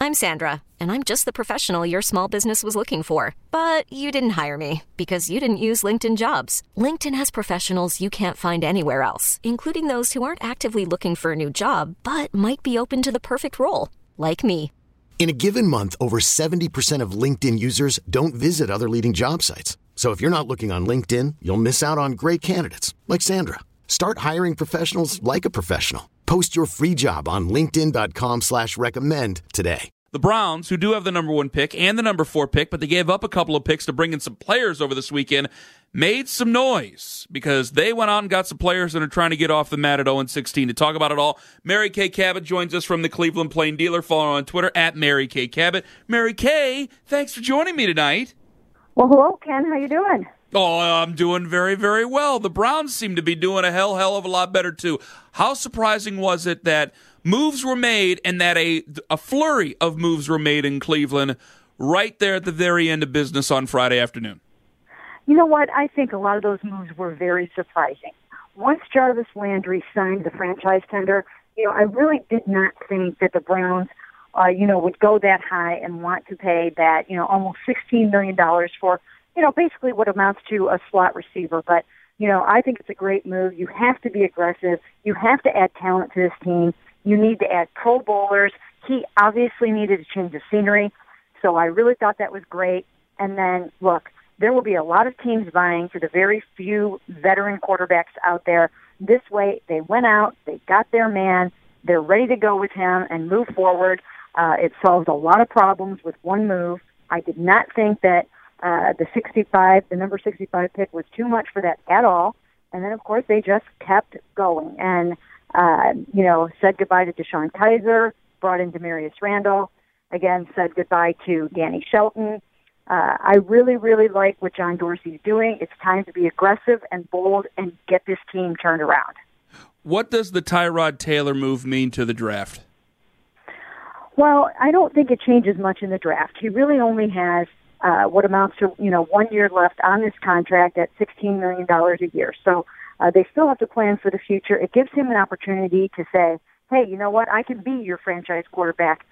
I'm Sandra, and I'm just the professional your small business was looking for. But you didn't hire me because you didn't use LinkedIn Jobs. LinkedIn has professionals you can't find anywhere else, including those who aren't actively looking for a new job, but might be open to the perfect role, like me. In a given month, over 70% of LinkedIn users don't visit other leading job sites. So if you're not looking on LinkedIn, you'll miss out on great candidates like Sandra. Start hiring professionals like a professional. Post your free job on linkedin.com/recommend today. The Browns, who do have the number 1 pick and the number 4 pick, but they gave up a couple of picks to bring in some players over this weekend, made some noise because they went out and got some players that are trying to get off the mat at 0-16. To talk about it all, Mary Kay Cabot joins us from the Cleveland Plain Dealer. Follow her on Twitter at Mary Kay Cabot. Mary Kay, thanks for joining me tonight. Well, hello, Ken. How you doing? Oh, I'm doing very, very well. The Browns seem to be doing a hell of a lot better, too. How surprising was it that moves were made and that a flurry of moves were made in Cleveland right there at the very end of business on Friday afternoon? You know what? I think a lot of those moves were very surprising. Once Jarvis Landry signed the franchise tender, I really did not think that the Browns, would go that high and want to pay that, almost $16 million for, basically what amounts to a slot receiver. But, I think it's a great move. You have to be aggressive. You have to add talent to this team. You need to add Pro Bowlers. He obviously needed to change the scenery. So I really thought that was great. And then, look, there will be a lot of teams vying for the very few veteran quarterbacks out there. This way, they went out, they got their man, they're ready to go with him and move forward. It solved a lot of problems with one move. I did not think that the number 65 pick was too much for that at all. And then, of course, they just kept going and, said goodbye to Deshaun Kaiser, brought in Demarius Randall, again, said goodbye to Danny Shelton. I really, really like what John Dorsey's doing. It's time to be aggressive and bold and get this team turned around. What does the Tyrod Taylor move mean to the draft? Well, I don't think it changes much in the draft. He really only has what amounts to, 1 year left on this contract at $16 million a year. So they still have to plan for the future. It gives him an opportunity to say, hey, you know what, I can be your franchise quarterback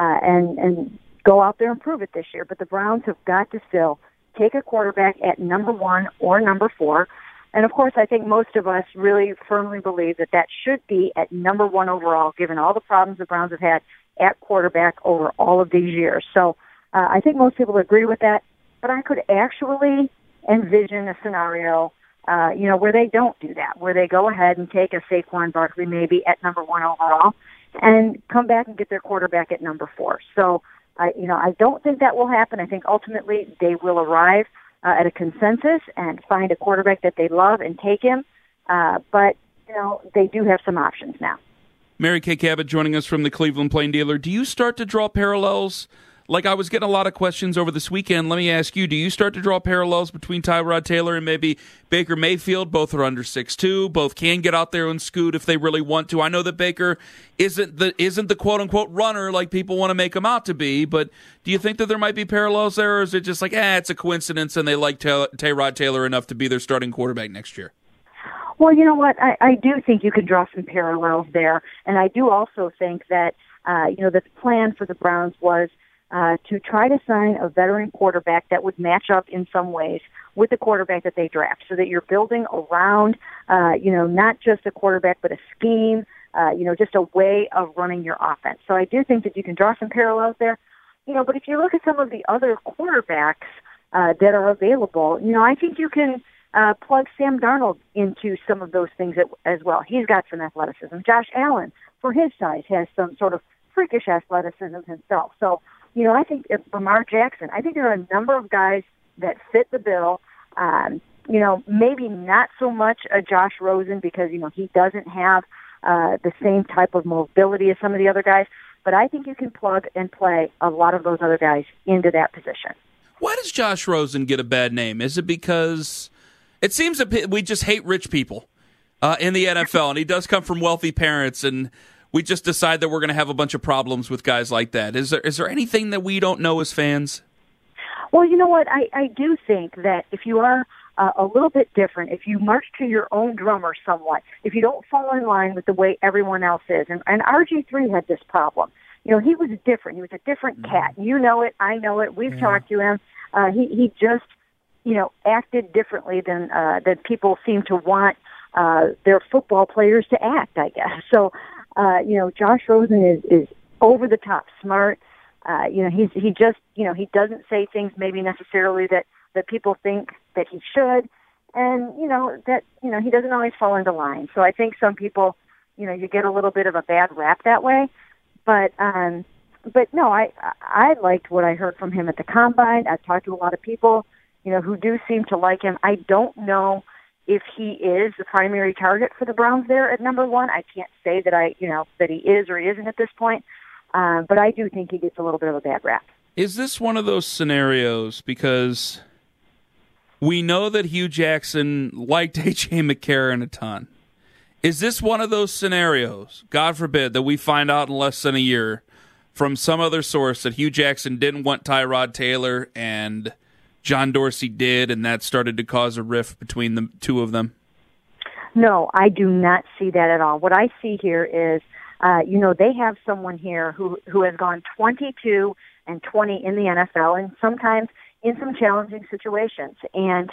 and go out there and prove it this year. But the Browns have got to still take a quarterback at number 1 or number 4. And, of course, I think most of us really firmly believe that should be at number 1 overall, given all the problems the Browns have had at quarterback over all of these years. So I think most people agree with that. But I could actually envision a scenario, where they don't do that, where they go ahead and take a Saquon Barkley maybe at number 1 overall and come back and get their quarterback at number 4. So, I don't think that will happen. I think ultimately they will arrive at a consensus and find a quarterback that they love and take him. But, they do have some options now. Mary Kay Cabot joining us from the Cleveland Plain Dealer. Do you start to draw parallels? Like I was getting a lot of questions over this weekend. Let me ask you, do you start to draw parallels between Tyrod Taylor and maybe Baker Mayfield? Both are under 6'2". Both can get out there and scoot if they really want to. I know that Baker isn't the quote-unquote runner like people want to make him out to be, but do you think that there might be parallels there, or is it just like, it's a coincidence and they like Tyrod Taylor enough to be their starting quarterback next year? Well, you know what? I do think you can draw some parallels there, and I do also think that, the plan for the Browns was to try to sign a veteran quarterback that would match up in some ways with the quarterback that they draft, so that you're building around, not just a quarterback, but a scheme, just a way of running your offense. So I do think that you can draw some parallels there. But if you look at some of the other quarterbacks that are available, I think you can plug Sam Darnold into some of those things as well. He's got some athleticism. Josh Allen, for his size, has some sort of freakish athleticism himself. So, I think Lamar Jackson, I think there are a number of guys that fit the bill. Maybe not so much a Josh Rosen because, he doesn't have the same type of mobility as some of the other guys. But I think you can plug and play a lot of those other guys into that position. Why does Josh Rosen get a bad name? Is it because it seems that we just hate rich people in the NFL, and he does come from wealthy parents, and we just decide that we're going to have a bunch of problems with guys like that. Is there anything that we don't know as fans? Well, you know what? I do think that if you are a little bit different, if you march to your own drummer somewhat, if you don't fall in line with the way everyone else is, and RG3 had this problem. he was different. He was a different cat. You know it. I know it. We've talked to him. He just, acted differently than people seem to want their football players to act, I guess. So, Josh Rosen is over the top smart. He doesn't say things maybe necessarily that people think that he should. And, he doesn't always fall into line. So I think some people, you get a little bit of a bad rap that way. But no, I liked what I heard from him at the Combine. I've talked to a lot of people, who do seem to like him. I don't know if he is the primary target for the Browns there at number 1. I can't say that that he is or he isn't at this point. But I do think he gets a little bit of a bad rap. Is this one of those scenarios, because we know that Hugh Jackson liked A.J. McCarron a ton. Is this one of those scenarios, God forbid, that we find out in less than a year from some other source that Hugh Jackson didn't want Tyrod Taylor and John Dorsey did, and that started to cause a rift between the two of them? No, I do not see that at all. What I see here is, they have someone here who has gone 22-20 in the NFL, and sometimes in some challenging situations. And,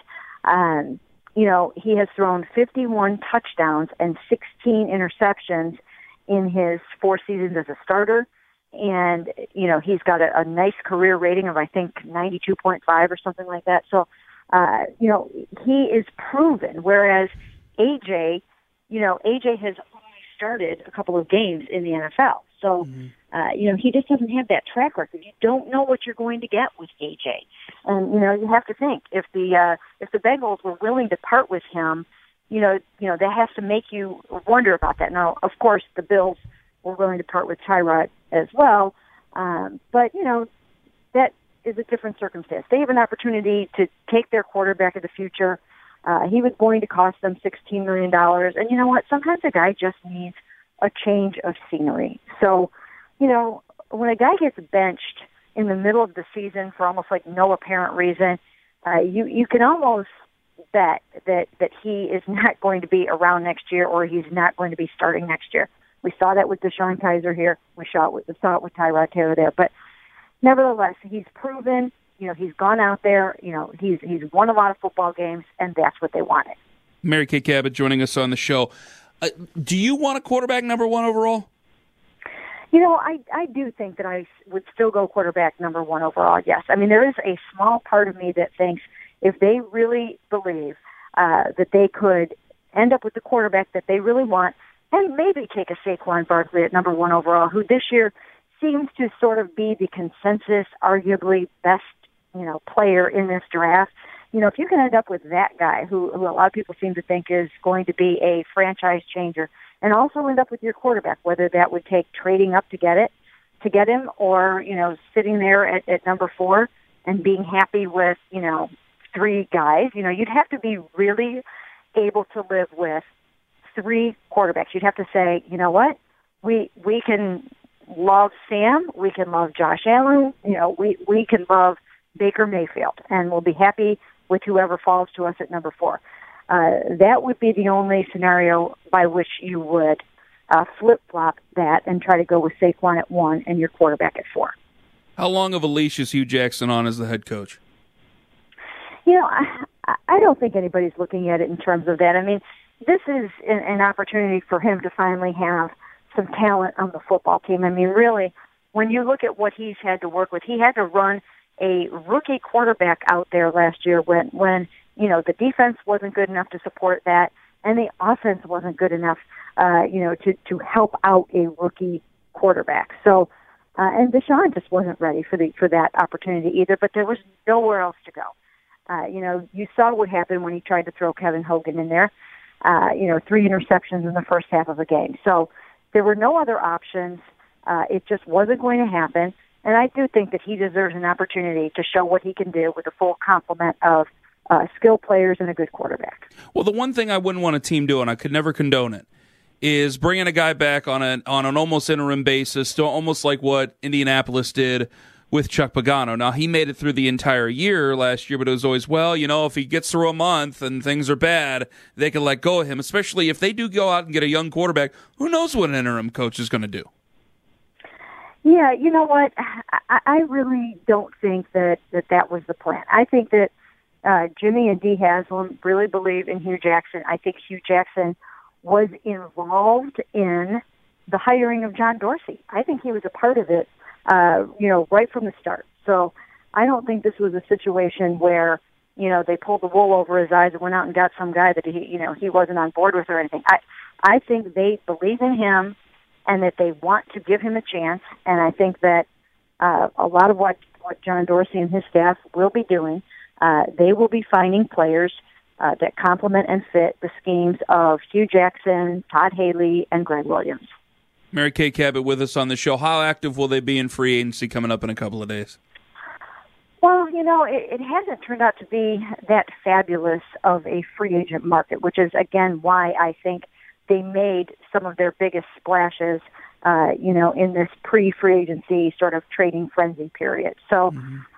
he has thrown 51 touchdowns and 16 interceptions in his 4 seasons as a starter. And, he's got a nice career rating of, I think, 92.5 or something like that. So, he is proven, whereas AJ has only started a couple of games in the NFL. So, he just doesn't have that track record. You don't know what you're going to get with AJ. And, you have to think, if the Bengals were willing to part with him, that has to make you wonder about that. Now, of course, the Bills were willing to part with Tyrod as well. But, that is a different circumstance. They have an opportunity to take their quarterback of the future. He was going to cost them $16 million. And you know what? Sometimes a guy just needs a change of scenery. So, when a guy gets benched in the middle of the season for almost like no apparent reason, you can almost bet that he is not going to be around next year, or he's not going to be starting next year. We saw that with DeShone Kizer here. We saw it with Tyrod Taylor there. But nevertheless, he's proven, he's gone out there, he's won a lot of football games, and that's what they wanted. Mary Kay Cabot joining us on the show. Do you want a quarterback number 1 overall? I do think that I would still go quarterback number 1 overall, yes. I mean, there is a small part of me that thinks if they really believe that they could end up with the quarterback that they really want, and maybe take a Saquon Barkley at number 1 overall, who this year seems to sort of be the consensus, arguably best, player in this draft. If you can end up with that guy, who a lot of people seem to think is going to be a franchise changer, and also end up with your quarterback, whether that would take trading up to get him, or, sitting there at number 4 and being happy with, 3 guys, you'd have to be really able to live with 3 quarterbacks. You'd have to say, you know what, we can love Sam, we can love Josh Allen, we can love Baker Mayfield, and we'll be happy with whoever falls to us at number 4. That would be the only scenario by which you would flip-flop that and try to go with Saquon at 1 and your quarterback at 4. How long of a leash is Hugh Jackson on as the head coach? I don't think anybody's looking at it in terms of that. I mean, this is an opportunity for him to finally have some talent on the football team. I mean, really, when you look at what he's had to work with, he had to run a rookie quarterback out there last year when the defense wasn't good enough to support that, and the offense wasn't good enough, to help out a rookie quarterback. So, and DeShone just wasn't ready for that opportunity either. But there was nowhere else to go. You saw what happened when he tried to throw Kevin Hogan in there. 3 interceptions in the first half of a game. So there were no other options. It just wasn't going to happen. And I do think that he deserves an opportunity to show what he can do with a full complement of skilled players and a good quarterback. Well, the one thing I wouldn't want a team doing, I could never condone it, is bringing a guy back on an almost interim basis, to almost like what Indianapolis did with Chuck Pagano. Now, he made it through the entire year last year, but it was always, if he gets through a month and things are bad, they can let go of him, especially if they do go out and get a young quarterback. Who knows what an interim coach is going to do? Yeah, you know what? I really don't think that was the plan. I think that Jimmy and Dee Haslam really believe in Hugh Jackson. I think Hugh Jackson was involved in the hiring of John Dorsey. I think he was a part of it, right from the start. So I don't think this was a situation where, they pulled the wool over his eyes and went out and got some guy that he wasn't on board with or anything. I think they believe in him and that they want to give him a chance. And I think that a lot of what John Dorsey and his staff will be doing, they will be finding players that complement and fit the schemes of Hugh Jackson, Todd Haley, and Greg Williams. Mary Kay Cabot with us on the show. How active will they be in free agency coming up in a couple of days? Well, it hasn't turned out to be that fabulous of a free agent market, which is, again, why I think they made some of their biggest splashes, in this pre-free agency sort of trading frenzy period. So,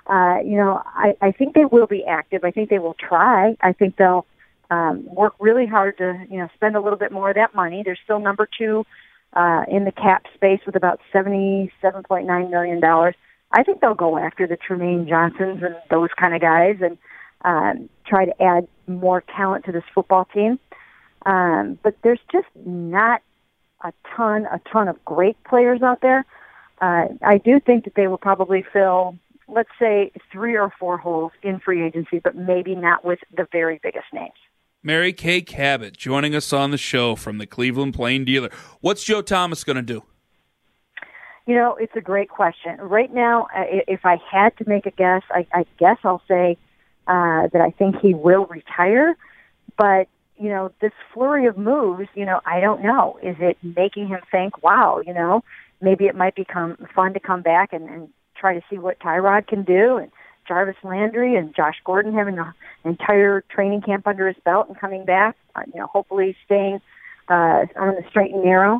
I think they will be active. I think they will try. I think they'll work really hard to, spend a little bit more of that money. They're still number 2 in the cap space with about $77.9 million. I think they'll go after the Tremaine Johnsons and those kind of guys and try to add more talent to this football team. But there's just not a ton of great players out there. I do think that they will probably fill, let's say, 3 or 4 holes in free agency, but maybe not with the very biggest names. Mary Kay Cabot joining us on the show from the Cleveland Plain Dealer. What's Joe Thomas going to do? It's a great question. Right now, if I had to make a guess, I guess I'll say that I think he will retire. But, this flurry of moves, I don't know. Is it making him think, wow, maybe it might become fun to come back and try to see what Tyrod can do, and Jarvis Landry and Josh Gordon having an entire training camp under his belt and coming back, hopefully staying on the straight and narrow.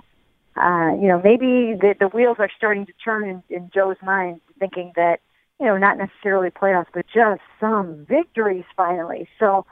Maybe the wheels are starting to turn in Joe's mind, thinking that, not necessarily playoffs, but just some victories finally. So,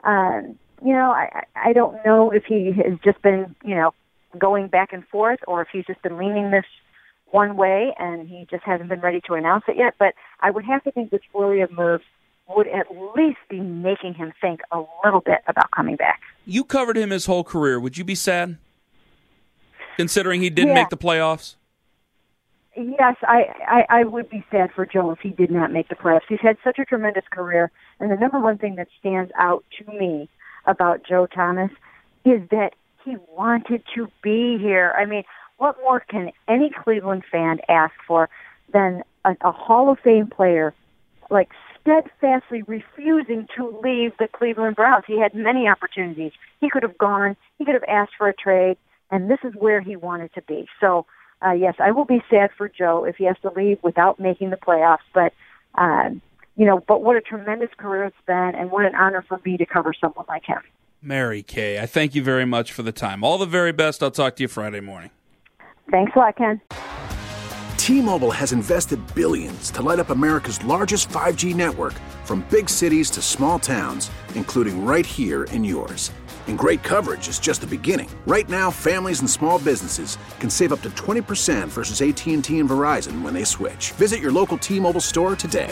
I don't know if he has just been, going back and forth, or if he's just been leaning this one way and he just hasn't been ready to announce it yet. But I would have to think this flurry of moves would at least be making him think a little bit about coming back. You covered him his whole career. Would you be sad, considering he didn't make the playoffs? Yes, I would be sad for Joe if he did not make the playoffs. He's had such a tremendous career, and the number one thing that stands out to me about Joe Thomas is that he wanted to be here. I mean, what more can any Cleveland fan ask for than a Hall of Fame player, like, steadfastly refusing to leave the Cleveland Browns? He had many opportunities. He could have gone. He could have asked for a trade, and this is where he wanted to be. So, yes, I will be sad for Joe if he has to leave without making the playoffs. But, but what a tremendous career it's been, and what an honor for me to cover someone like him. Mary Kay, I thank you very much for the time. All the very best. I'll talk to you Friday morning. Thanks a lot, Ken. T-Mobile has invested billions to light up America's largest 5G network, from big cities to small towns, including right here in yours. And great coverage is just the beginning. Right now, families and small businesses can save up to 20% versus AT&T and Verizon when they switch. Visit your local T-Mobile store today.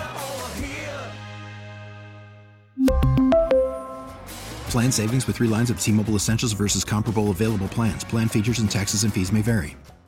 Plan savings with 3 lines of T-Mobile Essentials versus comparable available plans. Plan features and taxes and fees may vary.